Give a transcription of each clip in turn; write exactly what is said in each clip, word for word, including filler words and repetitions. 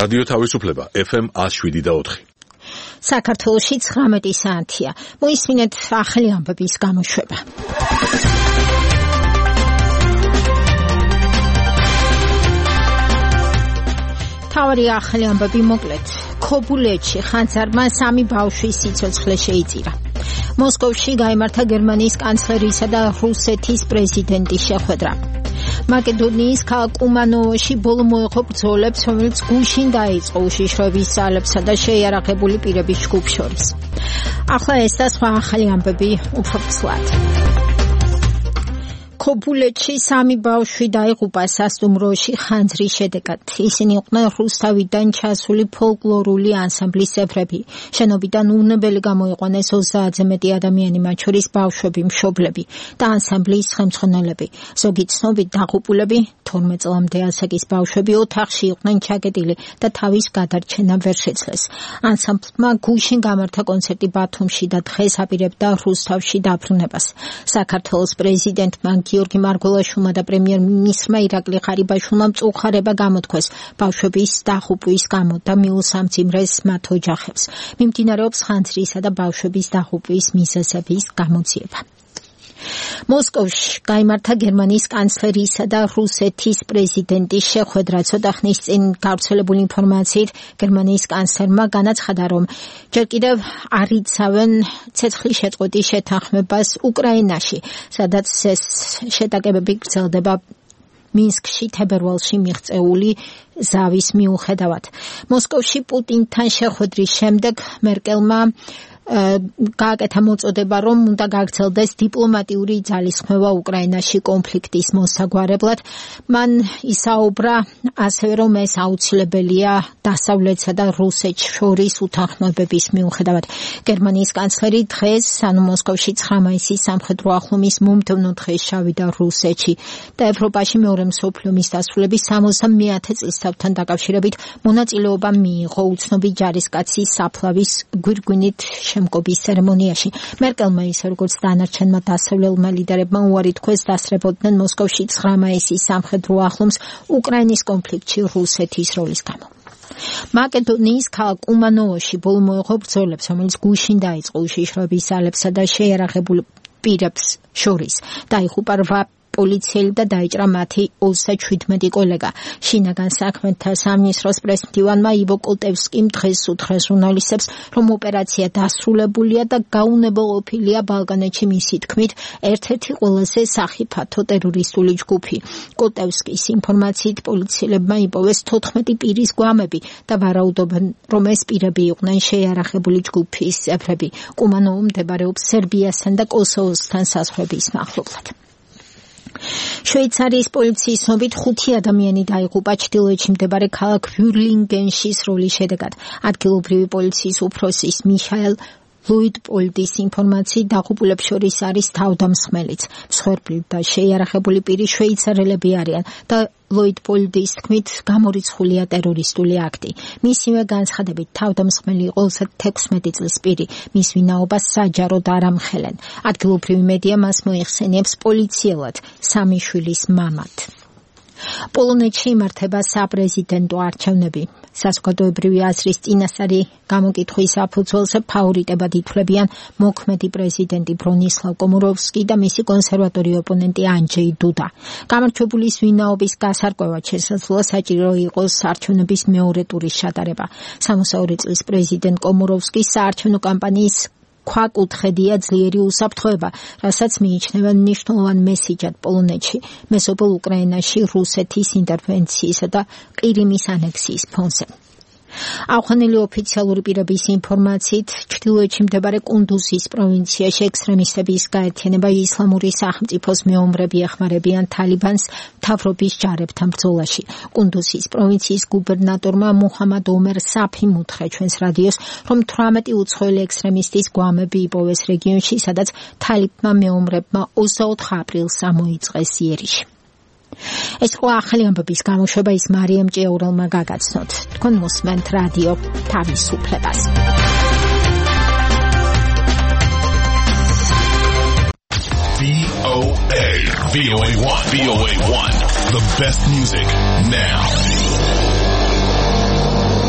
რადიო თავისუფლება ეფ ემ one oh seven და four. საქართველოში ცხრამეტი საათია. მოისმინეთ ახალი ამბების გამოშვება. თავარი ახალი ამბები მოკლედ. ქობულეთში ხანძარმა სამი ბავშვის სიცოცხლე შეიწირა. მოსკოვში გაიმართა გერმანიის კანცლერისა და რუსეთის პრეზიდენტის შეხვედრა. მაკედონიის ქალაქ კუმანოვოში ბოლო მოეყო ბრძოლებს, რომელიც გუშინ დაიწყო უშიშროების ძალებსა და შეიარაღებული პირების ჯგუფს შორის. ახლა ეს და სხვა ახალი ამბები უფრო ფსლად. ქობულეთში სამი ბავშვი დაიღუპა სასტუმროში ხანძრის შედეგად. ისინი იყვნენ რუსთავიდან ჩასული ფოლკლორული ანსამბლის წევრები. შენობიდან უნებელი გამოიყვანეს ოცდაათზე მეტი ადამიანი, მათ შორის ბავშვები, მშობლები და ანსამბლის ხელმძღვანელები. ზოგი ცნობით დაღუპულები თორმეტ წლამდე ასაკის ბავშვები ოთახში იყვნენ ჩაკეტილი და თავის გადარჩენა ვერ შეძლეს. ანსამბლმა გუშინ გამართა კონცერტი ბათუმში და დღეს აპირებდა რუსთავში დაბრუნებას. საქართველოს პრეზიდენტმა გიორგი მარგველაშვილმა და პრემიერ-მინისტრმა ირაკლი ღარიბაშვილმა მწუხარება გამოთქვეს ბავშვების დაღუპვის გამო და მიუსამძიმრეს მათ ოჯახებს. მიმდინარეობს ხანძრისა და ბავშვების დაღუპვის მიზეზების გამოძიება. მოსკოვში გაიმართა გერმანიის კანცლერისა და რუსეთის პრეზიდენტის შეხვედრა. ცოტა ხნის წინ გავრცელებული ინფორმაციით გერმანიის კანცლერმა განაცხადა, რომ ჯერ კიდევ არ იცავენ ცეცხლის შეწყვეტის შეთანხმებას უკრაინაში, სადაც ეს შეტაკებები გრძელდება მინსკში თებერვალში მიღწეული ზავის მიუხედავად. მოსკოვში პუტინთან შეხვედრის შემდეგ მერკელმა გააკეთა მოწოდება, რომ უნდა გაგრძელდეს დიპლომატიური ძალისხმევა უკრაინაში კონფლიქტის მოსაგვარებლად. მან ისაუბრა ასევე, რომ ეს აუცილებელია დასავლეთსა და რუსეთს შორის უთანხმოებების მიუხედავად. გერმანიის კანცლერი დღეს, ანუ მოსკოვში ცხრა მაისის სამხედრო ახლომის მომდევნო დღეს ჩავიდა რუსეთში და ევროპაში მეორე მსოფლიო ომის დასრულების სამოცდამეათე წლისთავთან დაკავშირებით მონაწილეობა მიიღო უცნობი ჯარისკაცის საფლავის გვირგვინით შემკობის ცერემონიაში. მერკელმა ისე როგორც დანარჩენმა დასავლელმა ლიდერებმა უარი თქვეს დასწრებოდნენ მოსკოვში ცხრა მაისის სამხედრო ახლომს უკრაინის კონფლიქტში რუსეთის როლის გამო. მაკედონიის ქალაქ კუმანოვოში ბოლო მოეყო ბრძოლებს, რომელიც გუშინ დაიწყო უშიშროების ძალებსა და შეიარაღებულ პირებს შორის. დაიღუპა რვა პოლიციელი და დაიჭრა მათი ოცდაჩვიდმეტი კოლეგა. შინაგან საქმეთა სამინისტროს პრესმდივანმა ივო კოლტევსკიმ დღეს უთხრეს ჟურნალისტებს, რომ ოპერაცია დასრულებულია და გაუნებელყოფილია ბალკანეთში მისი თქმით ერთ-ერთი ყველაზე სახიფათო ტერორისტული ჯგუფი. კოლტევსკის ინფორმაციით პოლიციელებმა იპოვეს თოთხმეტი პირის გვამები და ვარაუდობენ, რომ ეს პირები იყვნენ შეიარაღებული ჯგუფის წევრები. კუმანოვო მდებარეობს სერბიასთან და კოსოვოსთან საზღვრების მახლობლად. შვეიცარიის პოლიციის ცნობით ხუთი ადამიანი დაიღუპა ჩრდილოეთში მდებარე ქალაქ ვიურლინგენში სროლის შედეგად. ადგილობრივი პოლიციის უფროსის მიხაელ ლუიტპოლდის ინფორმაციით დაღუპულებს შორის არის თავდამსხმელიც. მსხვერპლი და შეიარაღებული პირი შვეიცარელები არიან და ლუიტპოლდის თქმით გამორიცხულია ტერორისტული აქტი. მისივე განცხადებით თავდამსხმელი იყო თექვსმეტი წლის პირი, მის ვინაობას საჯაროდ არ ამხელენ. ადგილობრივი მედია მას მოიხსენიებს პოლიციელად, სამი შვილის მამად. პოლონეთში იმართება საპრეზიდენტო არჩევნები. საზოგადოებრივი აზრის წინასწარი გამოკითხვის საფუძველზე ფავორიტებად ითვლებიან მოქმედი პრეზიდენტი ბრონისლავ კომოროვსკი და მისი კონსერვატორი ოპონენტი ანჯეი დუდა. გამარჯვებულის ვინაობის გასარკვევად შესაძლოა საჭირო იყოს არჩევნების მეორე ტურის ჩატარება. სამოცდაორი წლის პრეზიდენტ კომოროვსკის საარჩევნო კამპანიის ქვაკუთხედია ძლიერი უსაფრთხოება, რასაც მიიჩნევენ მნიშვნელოვან მესიჯად პოლონეთში, მეზობელ უკრაინაში რუსეთის ინტერვენციისა და ყირიმის ანექსიის ფონზე. აღხანილი ოფიციალური პირების ინფორმაციით, ჩრდილოეთში მდებარე კუნდუზის პროვინციაში ექსტრემისტების გაერთიანება ისლამური სახელმწიფოს მეომრები ეხმარებიან თალიბანს მთავრობის ჯარებთან ბრძოლაში. კუნდუზის პროვინციის გუბერნატორმა მუჰამად ომერ საფიმ უთხრა ჩვენს რადიოს, რომ თვრამეტი უცხოელი ექსტრემისტის გვამები იპოვეს რეგიონში, სადაც თალიბმა მეომრებმა ოცდაოთხ აპრილს ამოიწყეს იერიში. ეს ყო ახალი ამბების გამოშვება ის მარიამ ჭიაურელმა გაგაცნოთ. თქვენ მოსმენთ რადიო თავისუფლებას. V O A V O A one V O A one The best music now.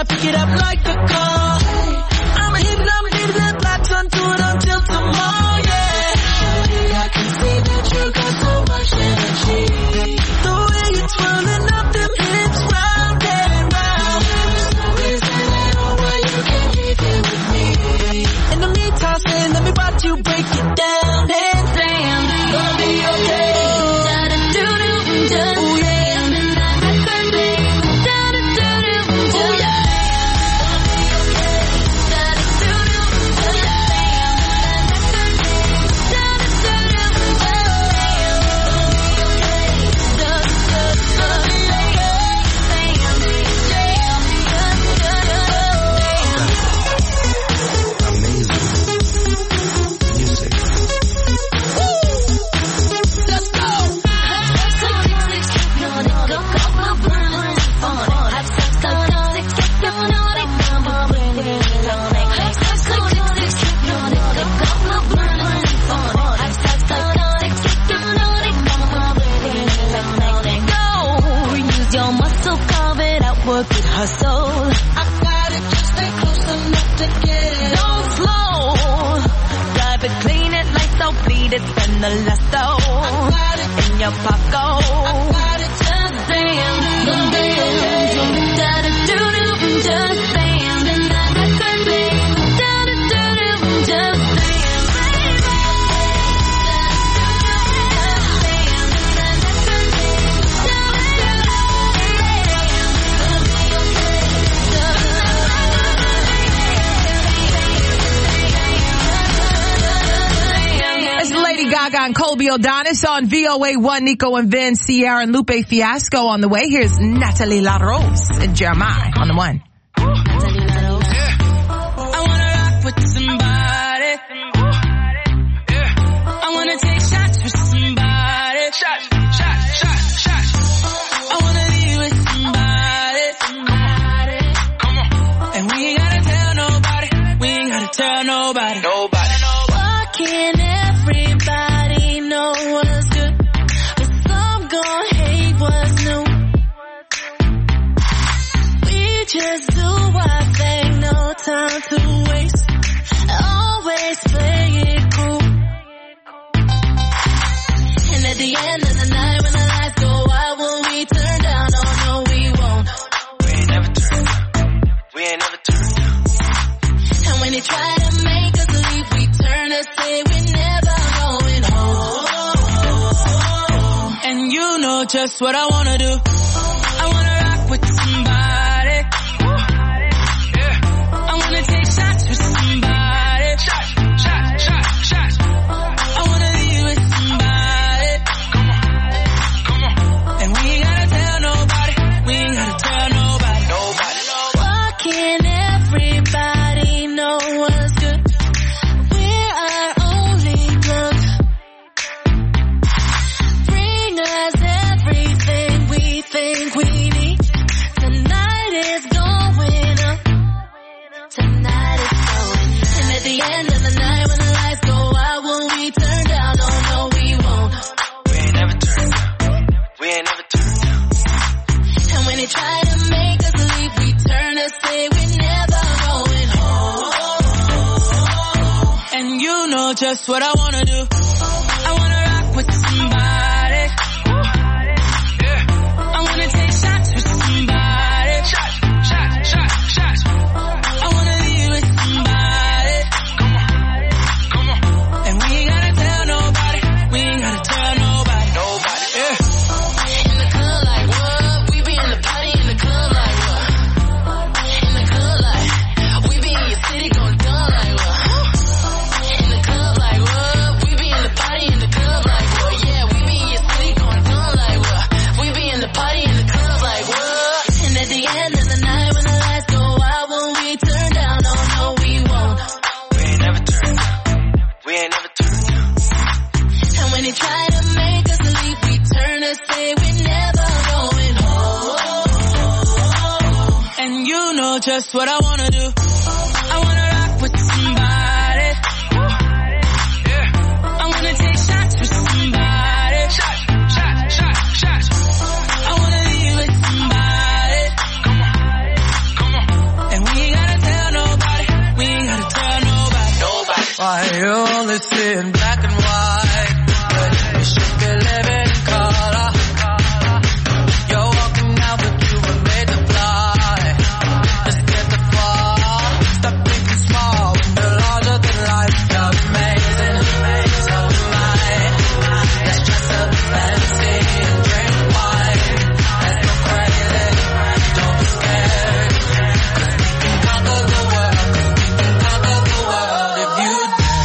gotta pick it up like a call. I'ma hit it, I'ma hit it, latch onto it until tomorrow, yeah. Shawty, I can see that you got so much energy. The way you're twirling up them hips round and round. There's no reason at all why you can't leave it with me. In the meantime, say, let me watch you break it down. And damn, gonna be okay. Ooh, yeah. Hustle. I got it, just stay close enough to get it. Don't slow. Drive it, clean it, lights out, bleed it, spend the last out. I got it in your pocket. I got it, just damn, just damn, da da do do, just damn, da da da do do, just damn. Gaga and Colby O'Donis on V O A one, Nico and Vin, Sierra and Lupe Fiasco on the way. Here's Natalie La Rose and Jeremiah on the one. I wanna rock with somebody. I wanna take shots with somebody. Shots, shots, shots, shots. I wanna be with somebody. Come on. And we ain't gotta tell nobody. We ain't gotta tell nobody. Nobody. Walking everybody know what's good, but some gon' hate what's new. We just do our thing, no time to waste. Always play it cool. And at the end of the night, when the lights go out, will we turn down? Oh no, we won't. We ain't never turned down. We ain't never turned down. And when they try to make us leave, we turn to say we're never going home. And you know just what I wanna do. I wanna rock with somebody. Yeah. I wanna take shots with somebody. Shots, shots, shots, shots. I wanna be with somebody. Come on, come on. And we ain't gotta tell nobody. We ain't gotta tell nobody. Nobody. Walking everybody know what's good. We're our only drug. Bring us everything we think we need. Tonight is going up. Tonight is going up. And at the end of the night, when the lights go out, will we turn down? Oh no, we won't. We ain't never turned down. We ain't never turned down. And when they try to make us leave, we turn to say we're never going home. And you know just what I wanna do. I wanna rock with somebody. Yeah. I wanna take shots with somebody. Shots, shots, shots, shots. I wanna be with somebody. Come on, come on. And we ain't gotta tell nobody. We ain't gotta tell nobody. Nobody. Yeah. In the club like what? We be in the party in the club like what? In the club like we be in your city going dumb like what? In the club like what? We be in the party in the club like what? Yeah, we be in your city going dumb like what? We be in the party in the club like what? And at the end of the night, when the lights go out, will we turn down? Oh no, we won't. We ain't never turned down. We ain't never turned down. And when they try to make us leave, we turn to say we're never going home. And you know just what I wanna do. I wanna rock with somebody. Yeah. I wanna take shots with somebody. Shots, shots, shots, shots. I wanna be with somebody. Come on, come on. why you only see in black and white. But you should be living in color. You're walking out but you were made to fly. Just get the fall. Stop thinking small when you're larger than life. You're amazing, so am I. Let's dress up fancy and drink wine. Let's go crazy, don't be scared. Cause we can conquer the world, cause we can conquer the world if you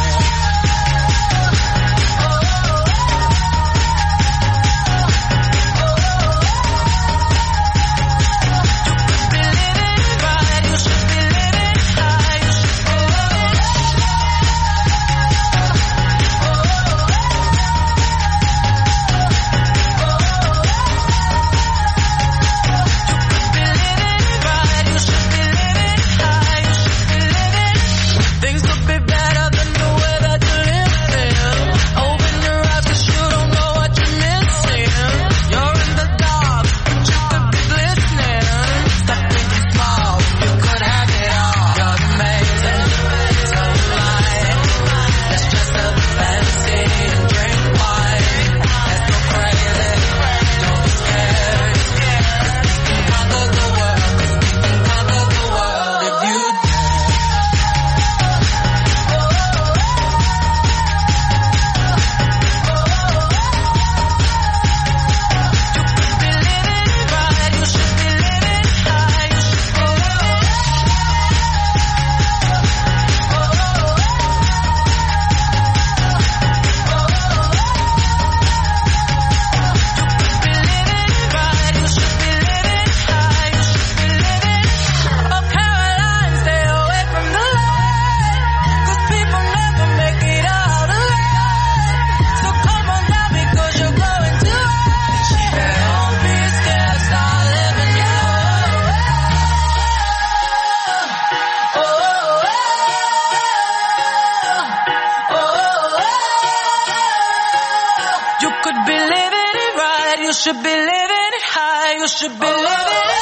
should be living it high, you should be living it.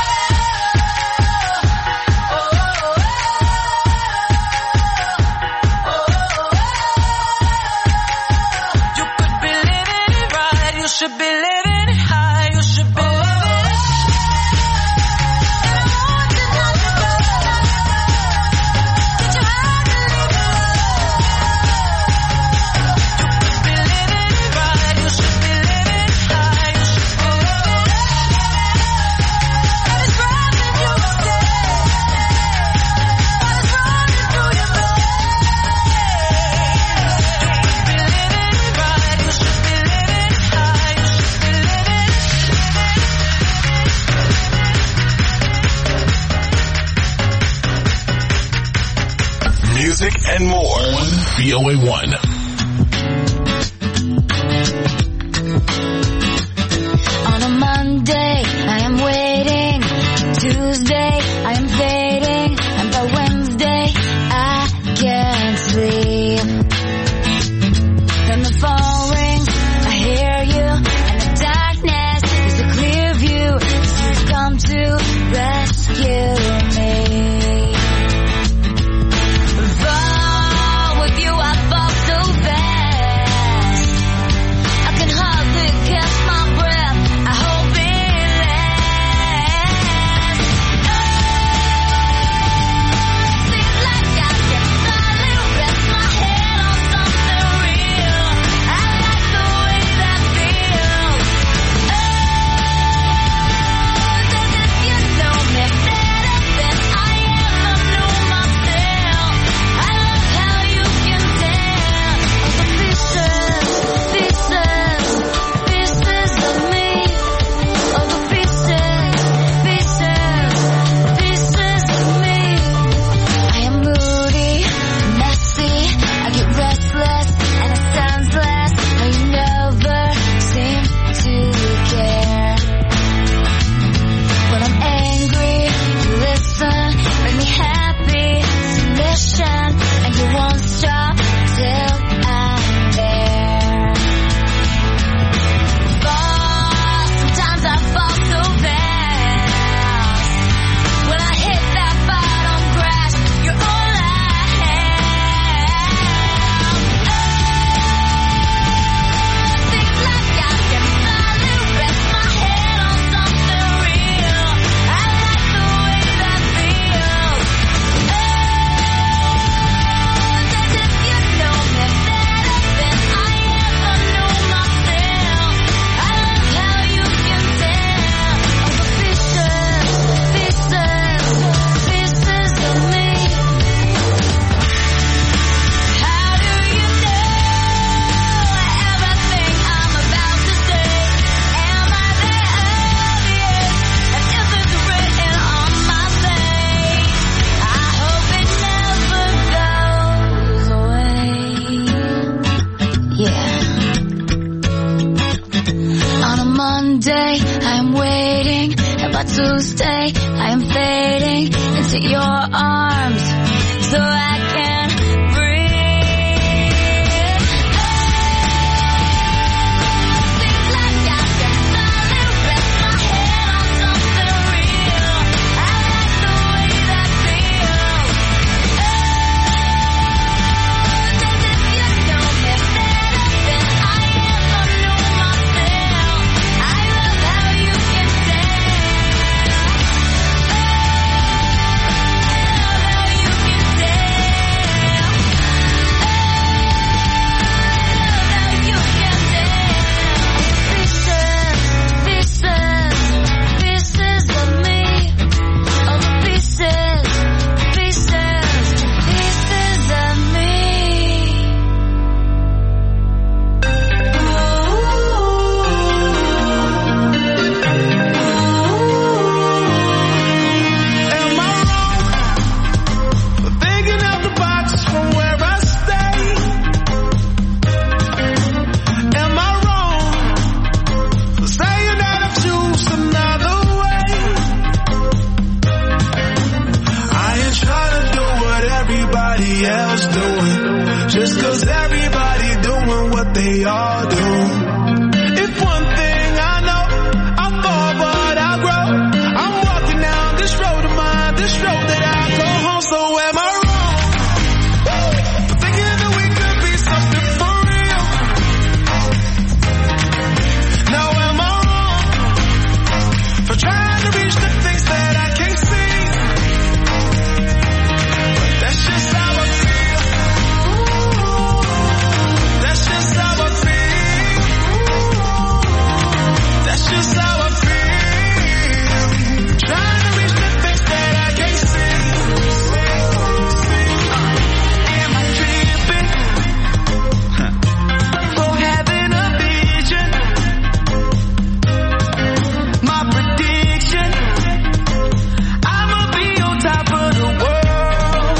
You could be living it right, you should be living it high, you should be living it. Music and more on V O A one. On a Monday, I am waiting. Tuesday, I am fading. And by Wednesday, I can't sleep. Then the phone rings, I hear you. And the darkness is a clear view. 'Cause you've come to rescue me. Fall with you, I fall so Monday, I am waiting, and by Tuesday, I am fading into your arms, so I can breathe. Seems like I can finally rest my head on something real. I like the way that feels. As if you know me better than I ever knew myself. I love how you can dance. I love how you can dance. I love how you can dance. Pieces, pieces, pieces of me. All the pieces, pieces, pieces of me. Am I wrong for thinking out the box from where I stay? Am I wrong for saying that I choose another way? I ain't trying to do what everybody else doing, just 'cause everybody doing what they all do. If one thing I know, I fall but I grow. I'm walking down this road of mine, this road that I go home. So am I wrong for thinking that we could be something for real? Now am I wrong for trying to reach the things that I can't see? But that's just how I feel. That's just how I feel. That's just how I feel. Trying to reach the things that I can't see. Am I tripping for having a vision? My prediction, I'ma be on top of the world.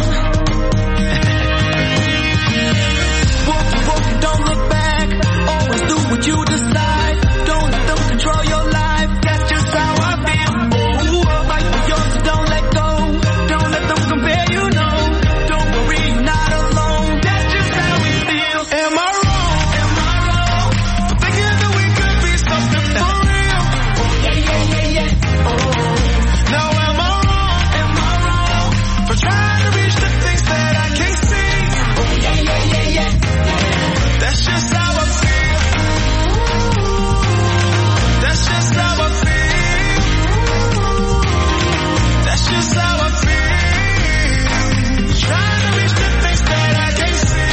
Whoa, whoa, don't look back. Always do what you decide. Don't let them control your life. That's just how I feel. Ooh, fight for yours, don't let go. Don't let them compare you, no. Don't worry, you're not alone. That's just how we feel. Am I wrong? Am I wrong for thinking that we could be something for real? Yeah, yeah, yeah, yeah. Oh. Now am I wrong? Am I wrong for trying to reach the things that I can't see? Oh, yeah, yeah, yeah, yeah. That's just how I feel. That's just how I feel. That's just how I feel. Trying to reach the things that I can't see.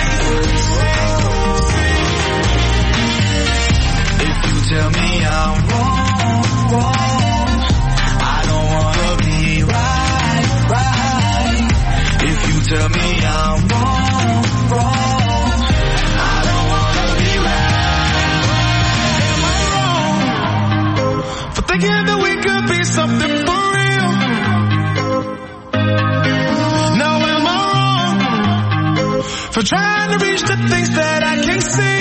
If you tell me I'm wrong, wrong, I don't wanna be right, right. If you tell me I'm wrong, wrong, I don't wanna be right. Am I wrong for thinking that we could be something for real? Now am I wrong for trying to reach the things that I can't see?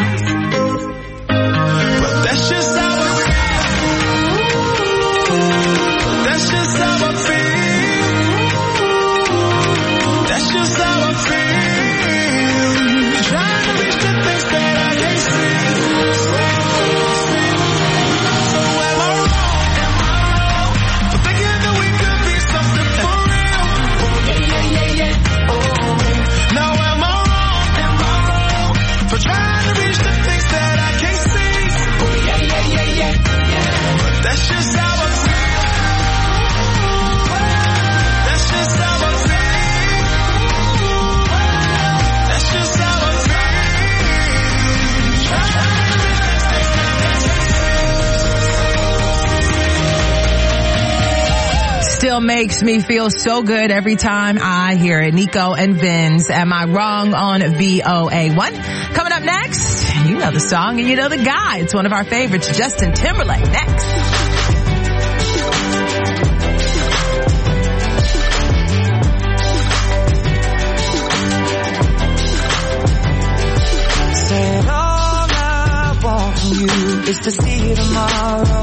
But that's just how I feel. That's just how I feel. That's just how I feel. Trying to reach the things that I can't see. So am I wrong? Am I wrong for thinking that we could be something for real? Yeah, yeah, yeah, yeah. Oh. Now am I wrong? Am I wrong for trying to reach the things that I can't see? Oh, yeah, yeah, yeah, yeah, yeah. But that's just how I feel. That's just how I feel. That's just how I feel. Trying to reach the things that I can't see. Still makes me feel so good every time I hear it. Nico and Vinz, Am I Wrong on V O A one. Coming up next, you know the song and you know the guy. It's one of our favorites, Justin Timberlake. Next. Said all I want from you is to see you tomorrow.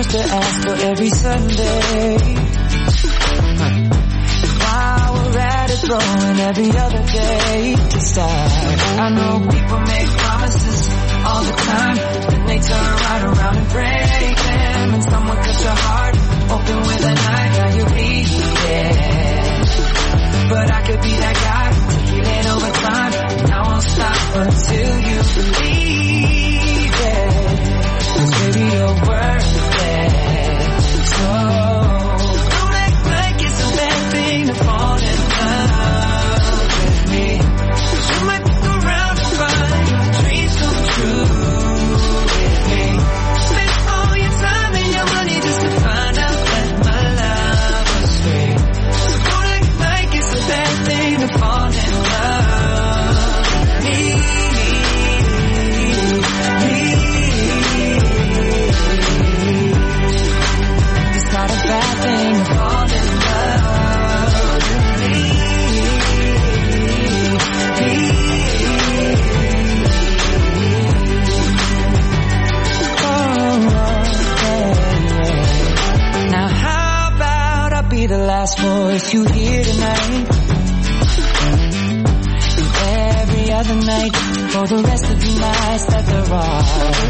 used to ask for every Sunday. While we're at it, throwing every other day to start. I know people make promises all the time, then they turn right around and break them. And someone cut your heart open with a knife, now you bleeding. But I could be that guy to heal it over time, and I won't stop until you believe it. 'Cause baby, you're worth it. So don't act like it's a bad thing to fall in love with me. 'Cause you might look around and find your dreams come true with me. Spend all your time and your money just to find out that my love was free. So don't act like it's a bad thing to fall in love with me. It's not a bad thing to fall in love with me. Now how about I be the last voice you hear tonight, and every other night for the rest of the nights that there are.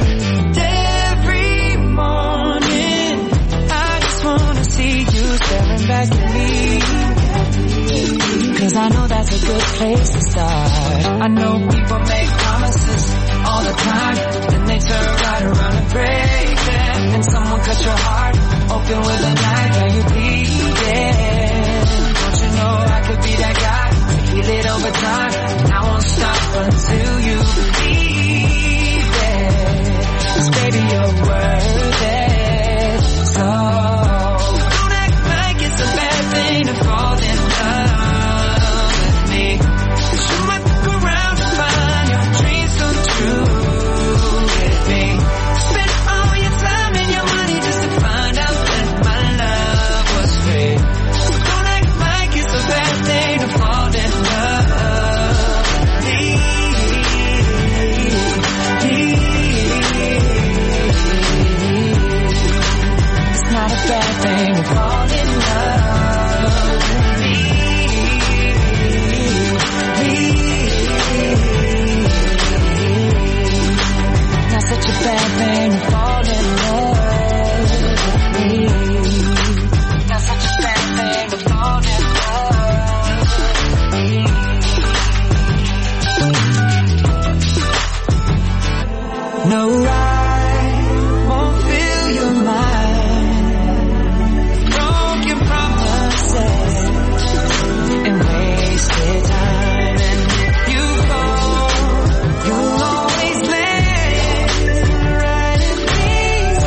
Every morning I just wanna see you staring back at me, 'cause I know that's a good place to start. I know people make promises all the time, then they turn right around and break them. And someone cut your heart open with a knife, now you bleeding. Don't you know I could be that guy to heal it over time, and I won't stop until you believe it. 'Cause baby, you're worth it. So don't act like it's a bad thing to fall in love with me. 'Cause you might look around and find your dreams come true with me. Spend all your time and your money just to find out that my love was free. So don't act like it's a bad thing to fall in love with me. It's not a bad thing to fall in love with me. Not such a bad thing to fall in love with me. Not such a bad thing to fall in love with me. No, I won't fill your mind, broken promises and wasted time. And if you go, you'll always land right in these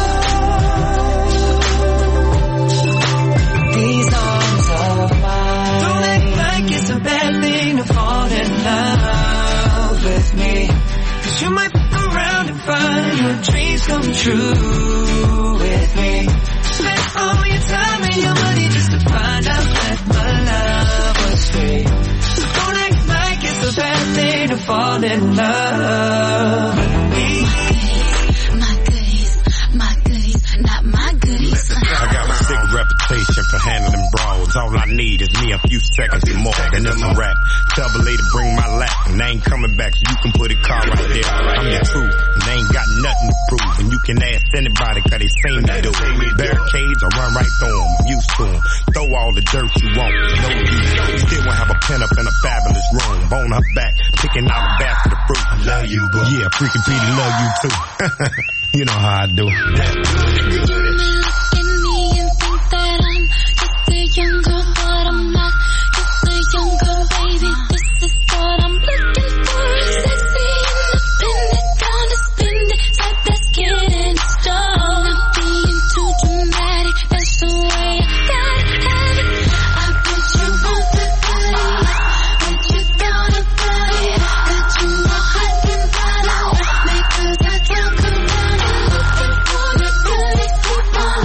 arms, these arms of mine. Don't act like it's a bad thing to fall in love with me, 'cause you might look around and find your dreams come true with me. Spend all your time and your money just to find out that my love was free. So don't act like it's a bad thing to fall in love with me. My goodies, my goodies, not my goodies. I got a sick reputation for handling brawls. All I need is me a few seconds and more, then it's a rap. Tell the lady bring my lap, and I ain't coming back, so you can put a car right there. I'm the truth, and they ain't got nothing to prove. And you can ask anybody, 'cause they seen me do it. Barricades, I run right through them, I'm used to them. Throw all the dirt you want, no use. Still won't have a pen up in a fabulous room. Bone her back, picking out a basket of fruit. I love you, boo. Yeah, freaking Petey love you too. You know how I do. You may look at me and think that I'm just a young girl, but I'm not just a young girl, baby. This is what I'm looking for. Sexy, independent, down to spend it, type that's getting strong. Not being too dramatic, that's the way I gotta have it. I bet you want the body, but you gotta buy it. Got you all hot and bothered, because I talk around and looking for the goodies, keep on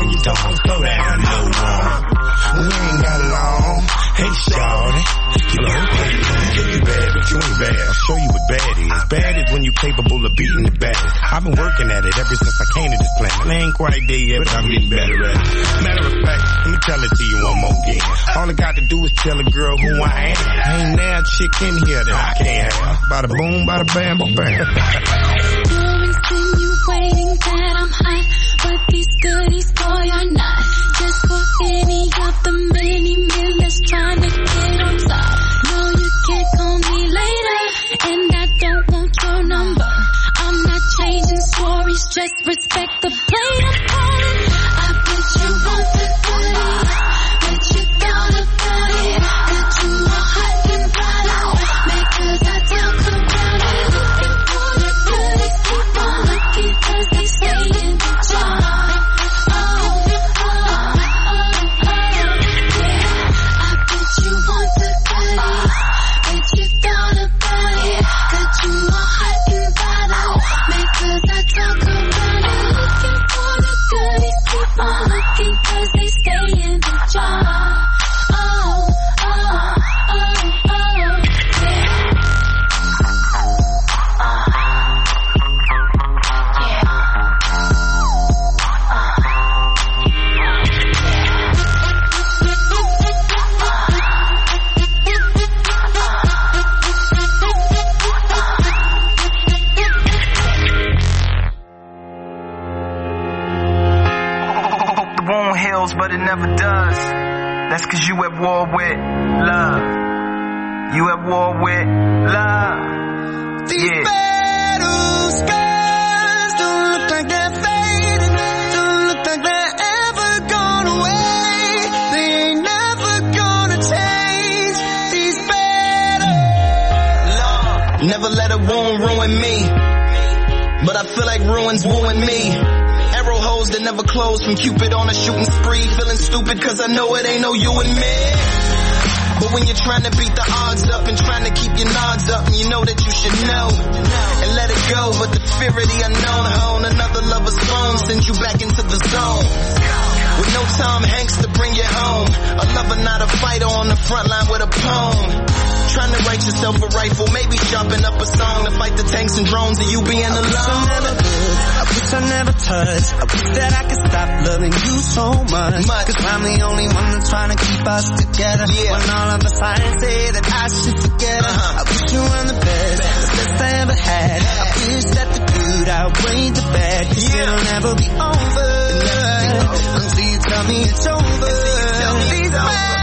when you don't. Slow down, little woman. We ain't got long. Hey, shawty. You know, you bad, but you ain't bad. I'll show you what bad is. Bad is when you capable of beating the baddest. I've been working at it ever since I came to this planet. I ain't quite there yet, but I'm getting better at it. Matter of fact, let me tell it to you one more again. All I got to do is tell a girl who I am. Ain't now a chick in here that I can't have. Bada boom, bada bam, bam, bam. You're insinuating that I'm hot, but these goodies, boy, are not. Just for any of the many millions trying to get on top. No, you can't call me later, and I don't want your number. I'm not changing stories, just respect the play I'm calling. I bet you want the goodies, bet you thought about it. That you are hot and bothered, because I talk about it. Looking for the goodies, keep on looking, cause they stay in the jar. Oh, oh, oh, oh, oh, yeah. I bet you want the goodies, bet you thought about it. That you are hot and bothered, because I talk about it. Looking for the goodies, keep on looking, cause they stay in the jar. Oh, oh, oh, oh, yeah. The wound heals, but it never does. That's cause you at war with love. You at war with love. These Yeah. battle scars don't look like they're fading, don't look like they're ever gone away. They ain't never gonna change. These battle. Love. Never let a wound ruin me, but I feel like ruins wooing me. Arrow holes that never close from Cupid on a shooting spree. Feeling stupid cause I know it ain't no you and me. But when you're trying to beat the odds up and trying to keep your nods up, and you know that you should know and let it go, but the fear of the unknown, hone another lover's phone sends you back into the zone. With no Tom Hanks to bring you home, a lover not a fighter on the front line with a poem. Trying to write yourself a rifle, maybe chopping up a song to fight the tanks and drones and you being alone. I wish I never touched. I wish that I could stop loving you so much. Much. Cause I'm the only one that's trying to keep us together. Yeah. When all of the signs say that I should forget her. Uh-huh. I wish you were the best, the best I ever had. I wish that the good outweighed the bad. Cause Yeah. it'll never be over. It'll never be over. Until you tell me it's over. tell me These it's over. battles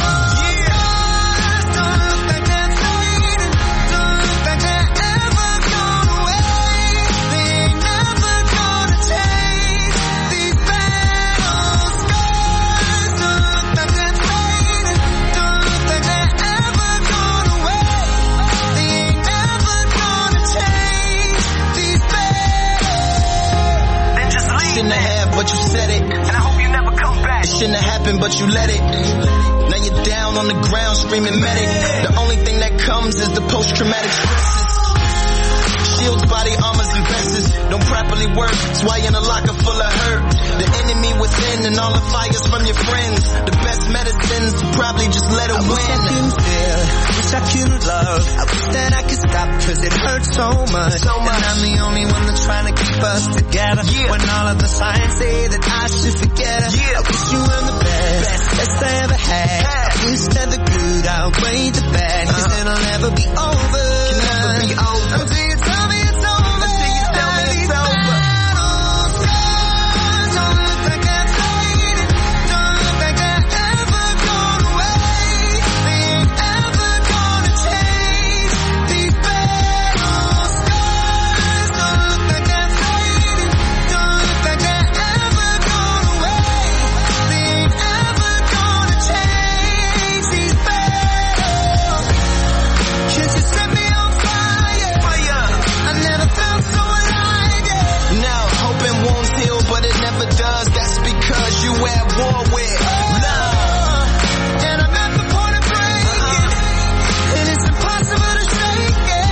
don't look like they're fading, don't look like they're ever gone away. They ain't never gonna change. These battle scars don't look like they're fading, don't look like they're ever gone away. They ain't never gonna change. These battles. Then just leave. Shouldn't have had, but you said it. And I hope you never come back. It shouldn't have happened, but you let it. Now you're down on the ground screaming medic. The only thing that comes is the post-traumatic stresses. Shields, body armors, and vests don't properly work. That's why you're in a locker full of hurt. The enemy within and all the fires from your friends. The best medicines to probably just let it I win. wish I couldn't feel, wish I couldn't love. I wish that I could stop cause it hurts so much. So much. And I'm the only one that's trying to keep us together. Yeah. When all of the signs say that I should forget her. Yeah. I wish you were the best, best, best I ever had. Had. I wish that the good outweighed the bad. Cause Uh-huh. it'll never be over. Can never be over. Until you tell me it's over. Until you tell me it's These over. battle scars don't look like they're fading. Don't look like they're ever gone away. They ain't ever gonna change. These battle scars don't look like they're fading. Don't look like they're ever gone away. They ain't ever gonna change. These battles. Can't you set me on fire? Fire. I never felt so alive, yeah. Now, hoping wounds heal, but it never does. That's because you at war with love. And I'm at the point of breaking, and it's impossible to shake it.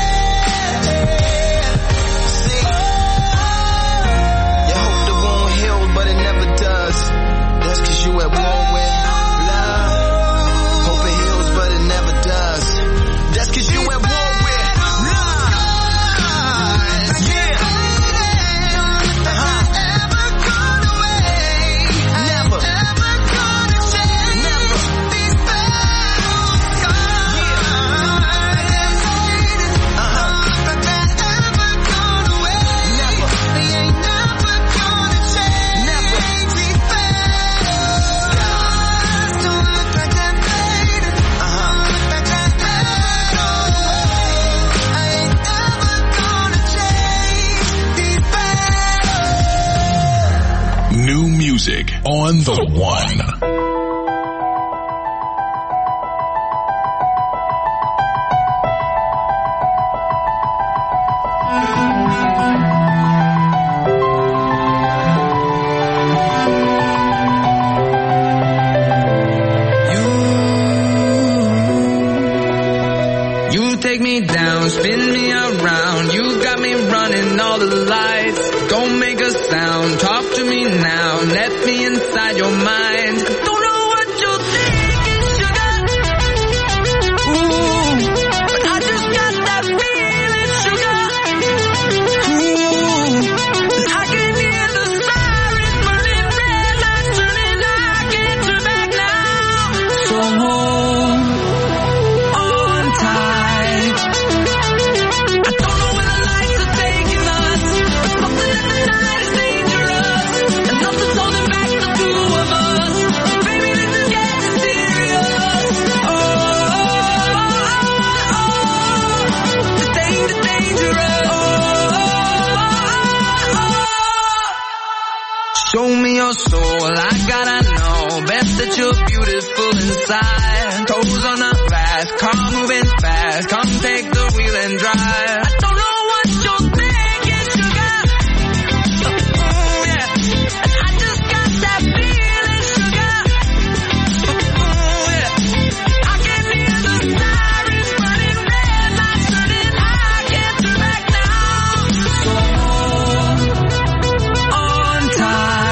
See, you hope the wound heal, New music on the one. Take me down, spin me around. You got me running all the lights. Don't make a sound, talk to me now. Let me inside your mind. Don't know what you're thinking, sugar. Ooh, but I just got that feeling, sugar. Ooh, I can hear the sirens burning, red lights turning. I can't turn back now. So hold on tight. Show me your soul, I gotta know. Best that you're beautiful inside. Toes on the glass, car moving fast. Come take the wheel and drive. I don't know what you're thinking, sugar. Oh, yeah. I just got that feeling, sugar. Oh, yeah. I can hear the sirens running, red lights turning. I can't turn back now. So hold on tight.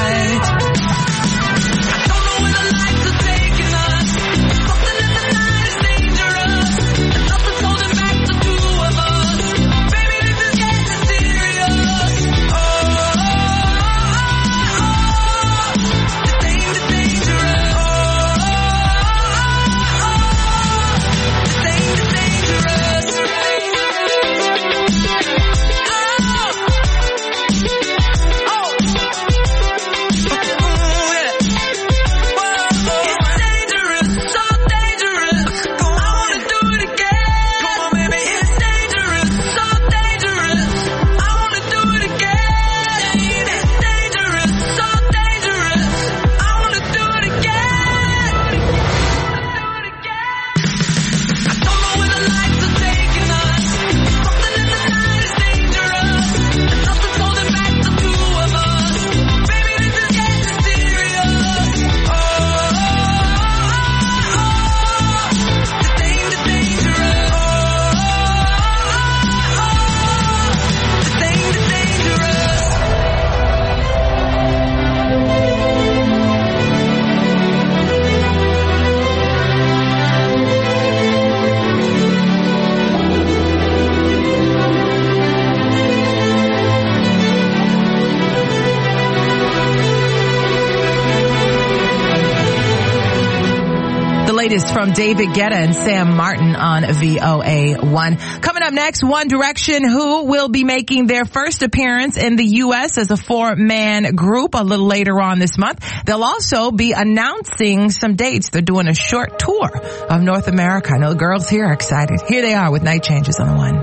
Latest from David Guetta and Sam Martin on V O A one. Coming up next, One Direction, who will be making their first appearance in the U S as a four-man group a little later on this month. They'll also be announcing some dates. They're doing a short tour of North America. I know the girls here are excited. Here they are with Night Changes on the One.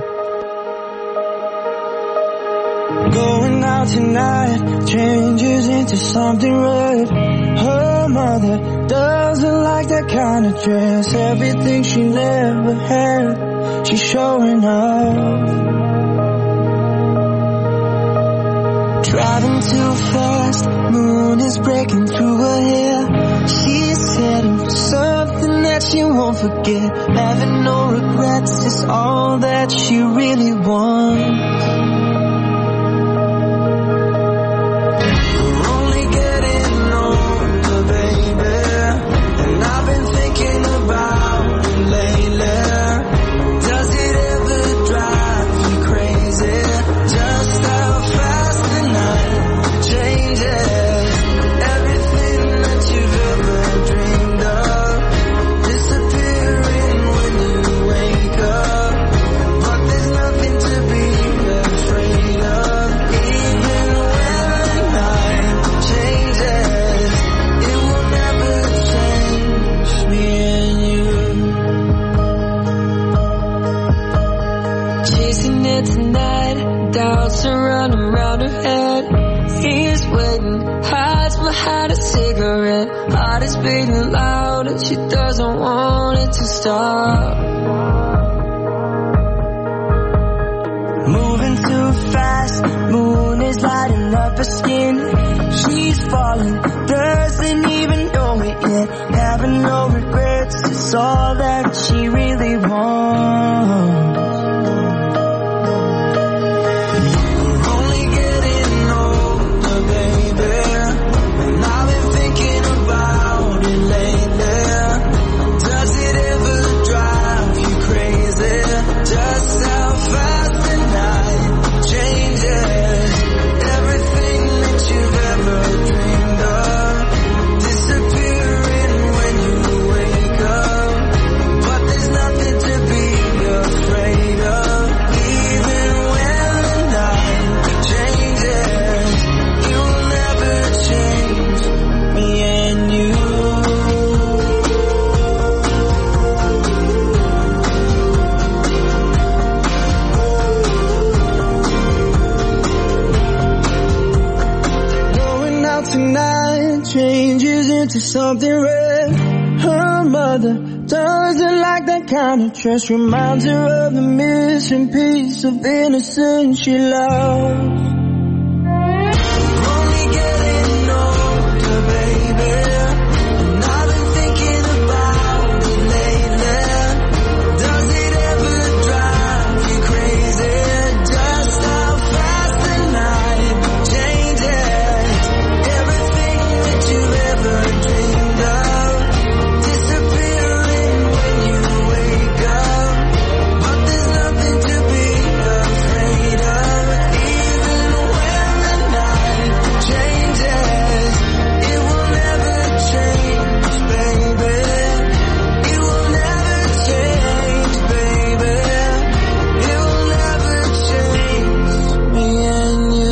Going out tonight changes into something red. Her mother doesn't like that kind of dress. Everything she never had, she's showing off. Driving too fast, moon is breaking through her hair. She's heading for something that she won't forget. Having no regrets is all that she really wants. Disappearing when you wake up, but there's nothing to be heart's beating loud and she doesn't want it to stop. Moving too fast, moon is lighting up her skin. She's falling, doesn't even know it yet. Having no regrets, it's all that she really wants. We're only getting older, baby, and I've been thinking about it lately. Does it ever drive you crazy? Just how fast the night changes. Everything that you've ever dreamed of disappearing when you wake up. But there's nothing to be afraid of. Even when the night changes, it will never change me and you. Going out tonight changes into something red. Her mother doesn't like that kind of dress. Reminds her of the missing piece of innocence she loves. Only getting older, baby, and I've been thinking about it lately. Does it ever drive you crazy? Just how fast the night changes. Everything that you've ever dreamed of disappearing when you wake up. But there's nothing to be afraid of. Even when the night changes, it will never change, baby. It will never change, baby. It will never change me and you.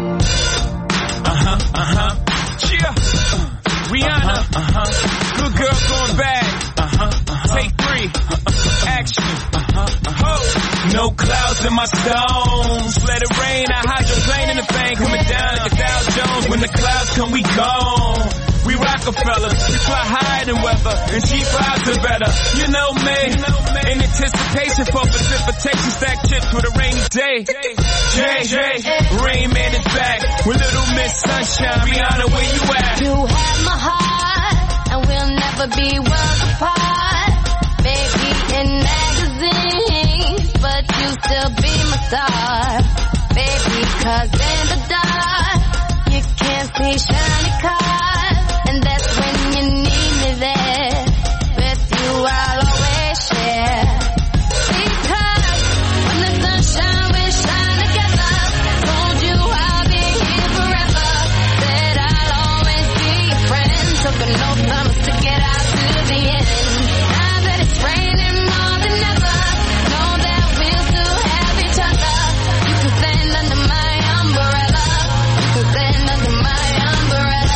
Uh-huh, uh-huh. Yeah. Rihanna. Uh-huh. Good girl going bad. Uh-huh, uh-huh. Take three. Uh-uh. Action. Uh-huh, uh-huh. No clouds in my stones. Let it rain. I hydroplane in the bank. Coming down like a Dow Jones. When the clouds come, we gone. We Rockefeller. We fly higher than weather. And cheap vibes are better. You know me. In anticipation for precipitation. Stack chips with a rainy day. Jay, Jay. Rain Man is back. With Little Miss Sunshine. Rihanna, where you at? You have my heart, and we'll never be worlds apart. Maybe in magazines, but you still be my star. Baby, 'cause in the dark, you can't see shiny cars. And that's when you need me there. With you, I'll always share. Because when the sunshine, we shine together. Told you I'll be here forever. Said I'll always be your friend. Took an oath, promise to get out to the end. Now that it's raining more than ever, know that we'll still have each other. You can stand under my umbrella. You can stand under my umbrella.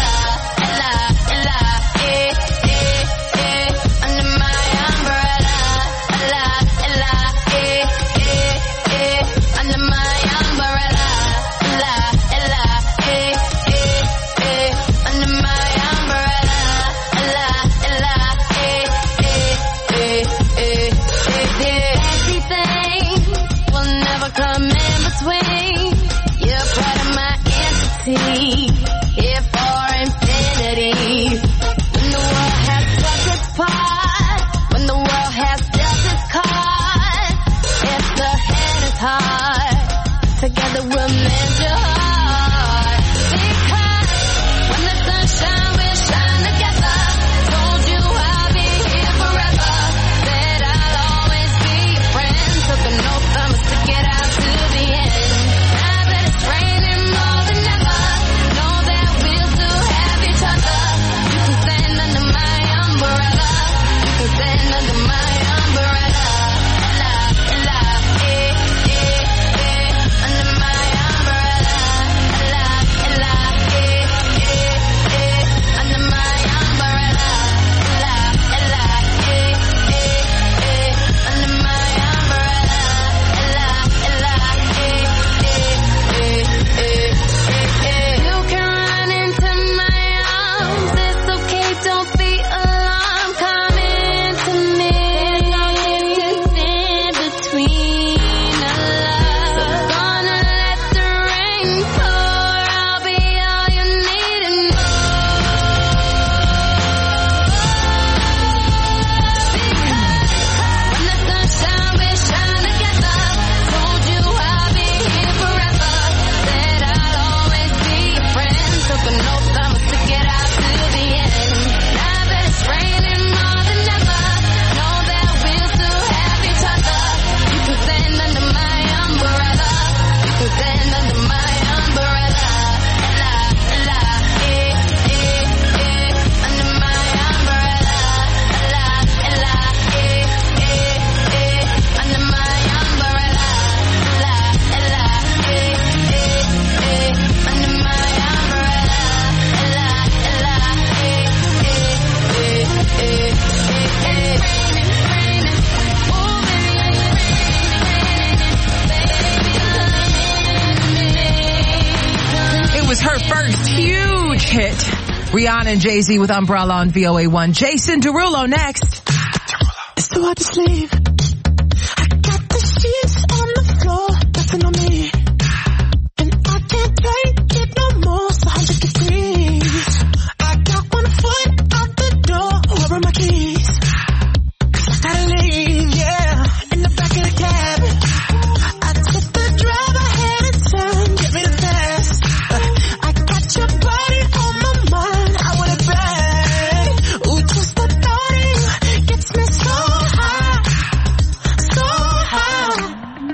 Rihanna and Jay-Z with Umbrella on V O A one. Jason Derulo next. It's too hard to sleep. I got the sheets on the floor, nothing on me. And I can't take it no more, it's one hundred degrees. I got one foot out the door, where are my keys? Cause I gotta leave, yeah, in the back of the cab. I took the drive, I had a turn, get me the fast. I got your body on my mind, I want it back. Ooh, just the thought of you gets me so high, so high.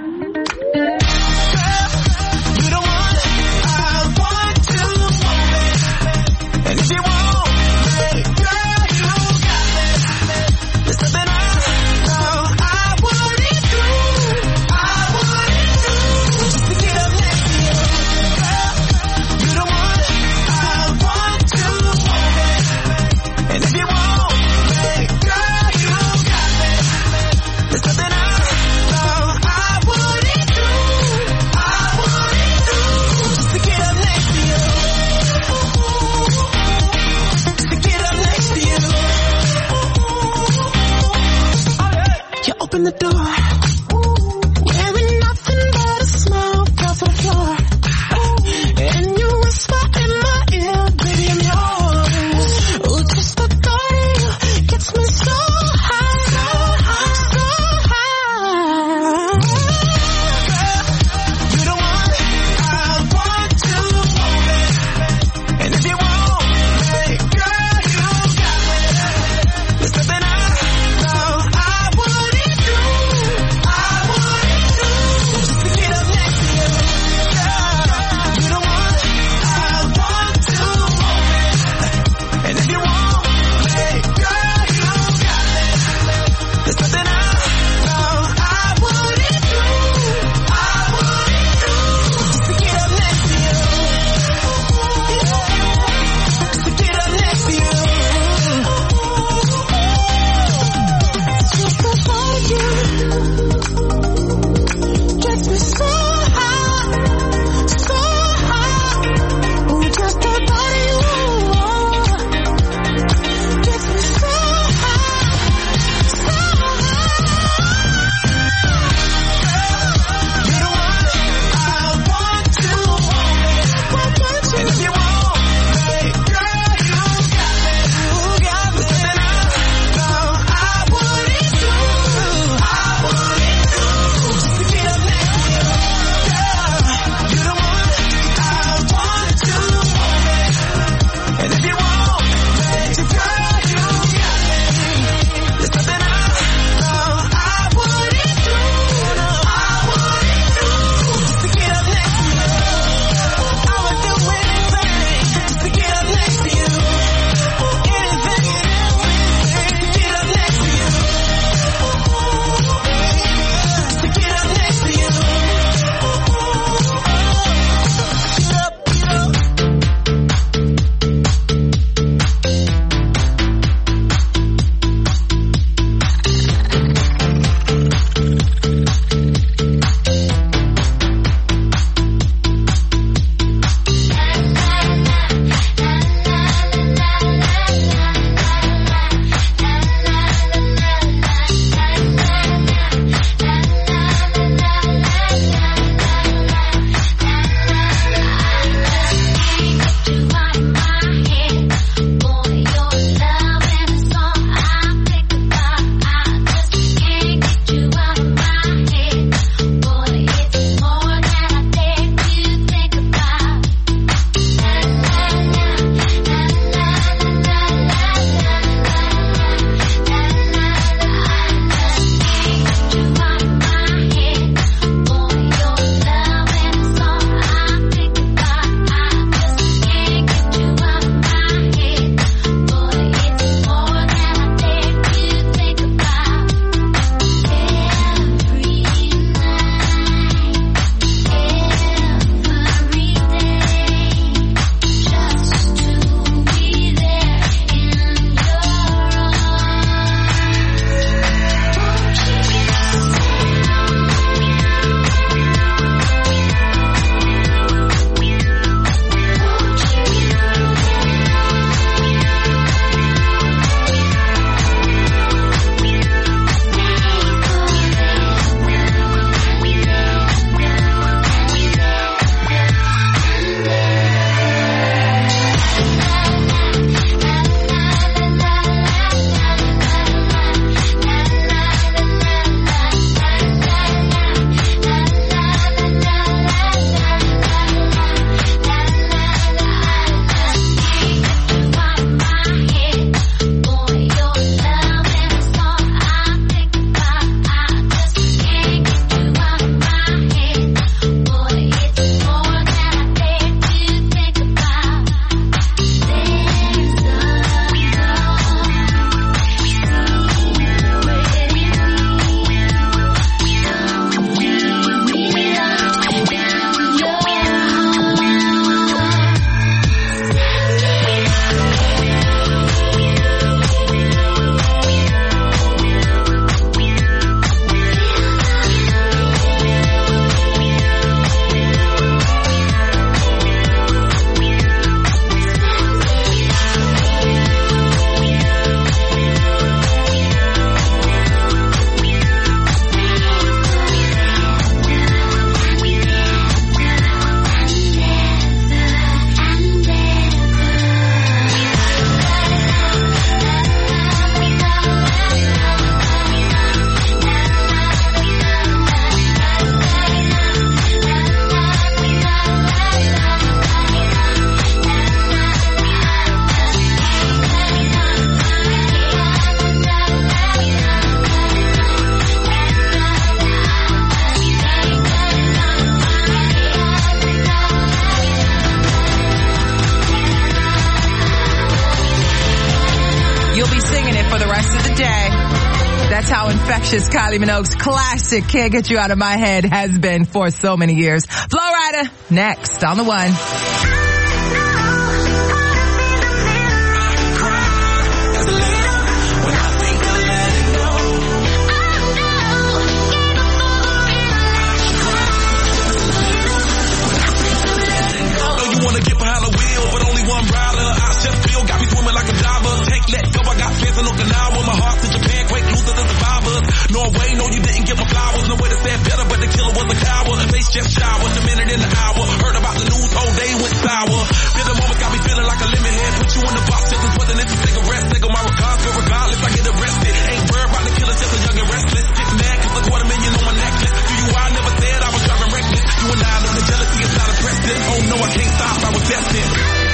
Girl, you the one I want to want. And if you want me, girl, you got me. There's something I know I wouldn't do, I wouldn't do just to get up next to you. Girl, you the one I want to want. And if you want me, girl, you got me. There's something I know I wouldn't do, I wouldn't do just to get up next to you. Just to get up next to you. You open the door, wearing nothing but a smile, fell to the floor. And you whisper in my ear, baby, I'm yours. Ooh, just the thought of you gets me so high, so high, so high. Girl, you the one I want to want. And if you want me, girl, you got me. There's something I know I wouldn't do, you'll be singing it for the rest of the day. That's how infectious Kylie Minogue's classic Can't Get You Out of My Head has been for so many years. Flo Rida, next on the one. Wanna get behind the wheel, but only one rider. I just feel got me swimming like a diver. Take let go, I got fans in Okinawa. My heart to Japan, quake losers and survivors. Norway, no, you didn't get my flowers. No way to say it better, but the killer was a coward. Face just showered, a minute in the hour. Heard about the news, whole day went sour. Feel the moment got me feeling like a lemon head. Put you in the box, just as wasn't into cigarettes. Nigga, my regards, but regardless, I get arrested. Ain't worried about the killer, just a young and restless. Get mad, cause a quarter million on my necklace. Do you, I never said I was driving reckless. You and I know the jealousy is not impressive. Oh no, I can't stop, I was destined.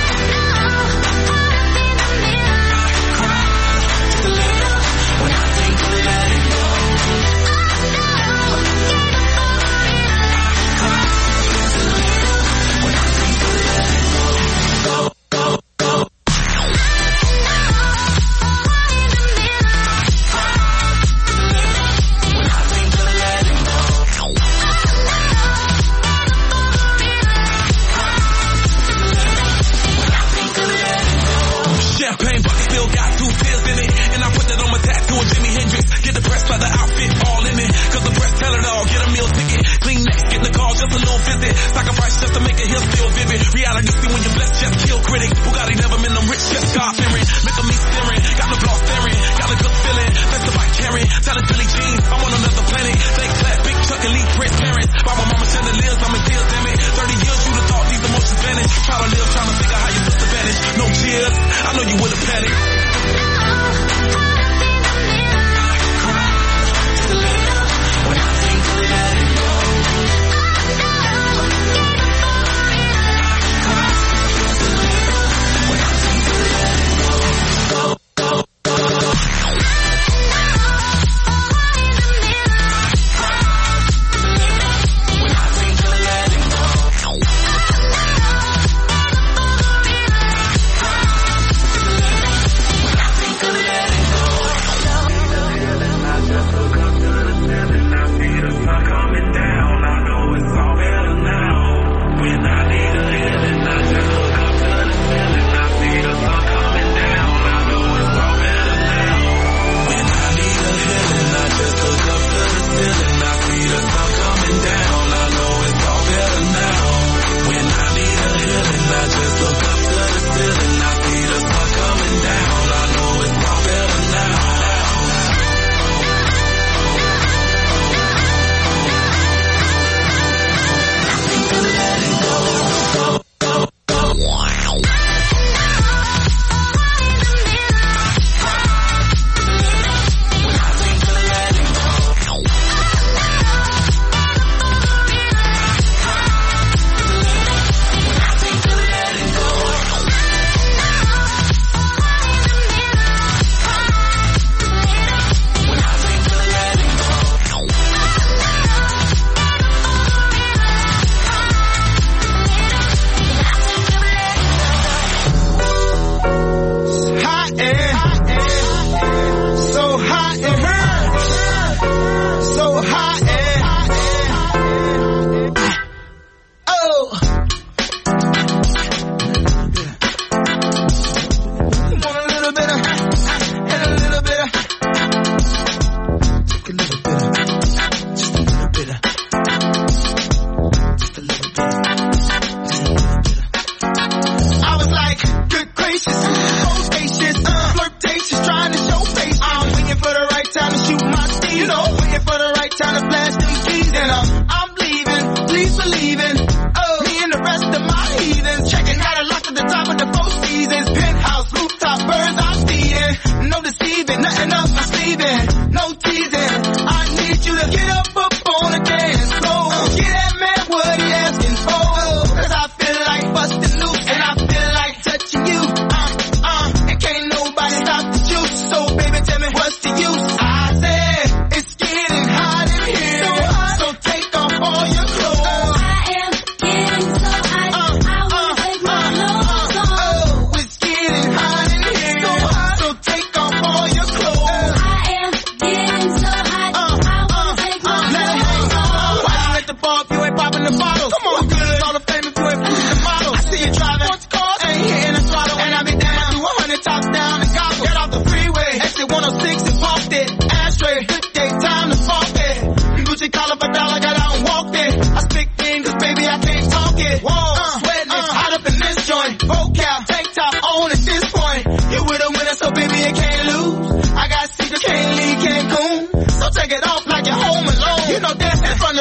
Champagne bucket still got two tears in it. And I put that on my tattoo of Jimi Hendrix. Get depressed by the outfit all in it. Cause the press tell it all, get a meal ticket. Clean next, get the call, just a little visit. Sacrifice just to make it hill still vivid. Reality see when you're blessed, just kill critics. Bugatti never been them rich, just God fearing. Make me staring, got the block staring. Got a good feeling, that's the bike carrying. Tell it Billy Jean, I'm on another planet. Thank class, big Chuck and Lee, Prince parents. While my mama chandeliers, I'm in tears, damn it. thirty years, you'd have thought these emotions vanish. Try to live, trying to figure how you took the vanish. No cheers, I know you would've panicked.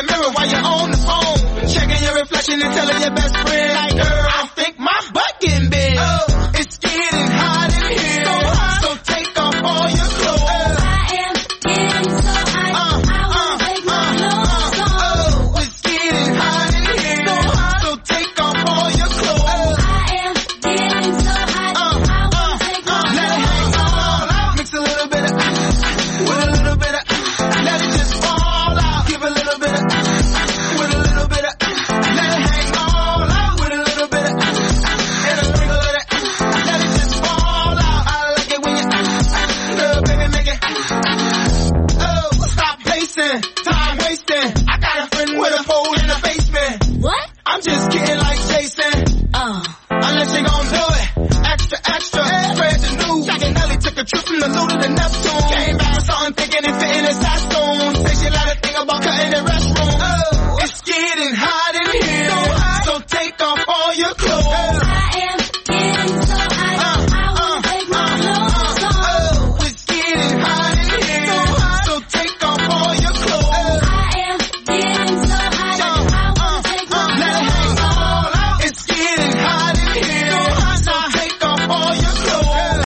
mirror while you're on the phone. Checking your reflection and telling your best friend, like, girl,